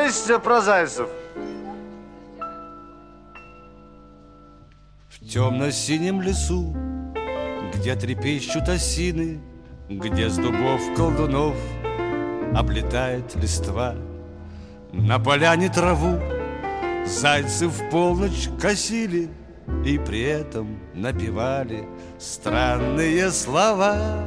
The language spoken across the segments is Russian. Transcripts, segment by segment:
есть про зайцев? В темно-синем лесу, где трепещут осины, где с дубов колдунов облетает листва, на поляне траву зайцы в полночь косили и при этом напевали странные слова.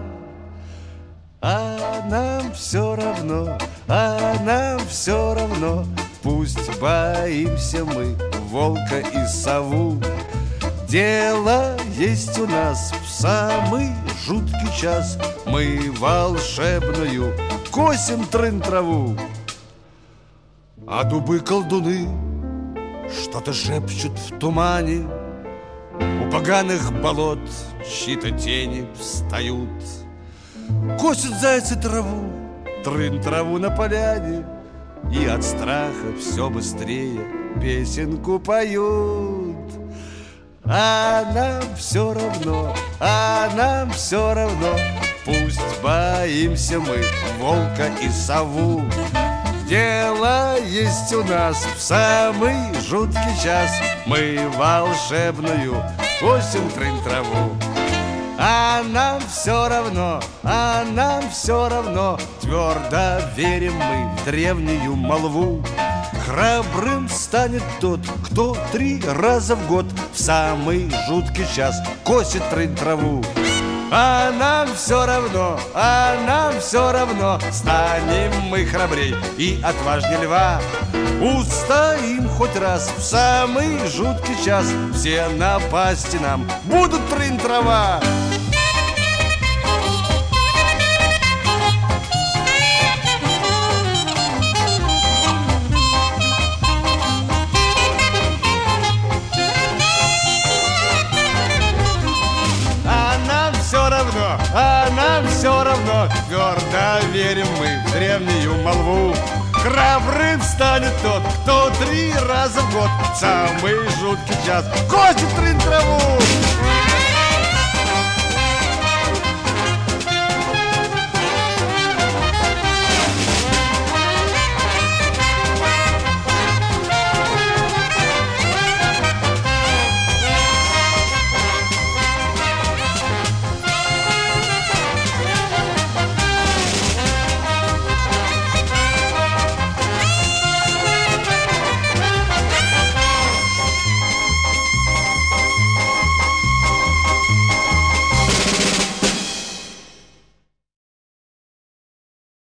А нам все равно, а нам все равно, пусть боимся мы волка и сову. Дело есть у нас в самый жуткий час, мы волшебную косим трын-траву. А дубы-колдуны что-то шепчут в тумане, у поганых болот чьи-то тени встают. Косят зайцы траву, трын-траву на поляне, и от страха все быстрее песенку поют. А нам все равно, а нам все равно, пусть боимся мы волка и сову. Дело есть у нас в самый жуткий час, мы волшебную косим трын-траву. А нам все равно, а нам все равно, твердо верим мы в древнюю молву. Храбрым станет тот, кто 3 раза в год в самый жуткий час косит трын-траву. А нам все равно, а нам все равно, станем мы храбрей и отважней льва. Устоим хоть раз в самый жуткий час, все напасти нам будут трын-трава. А нам все равно, твердо верим мы в древнюю молву. Храбрым станет тот, кто 3 раза в год в самый жуткий час косит трын-траву.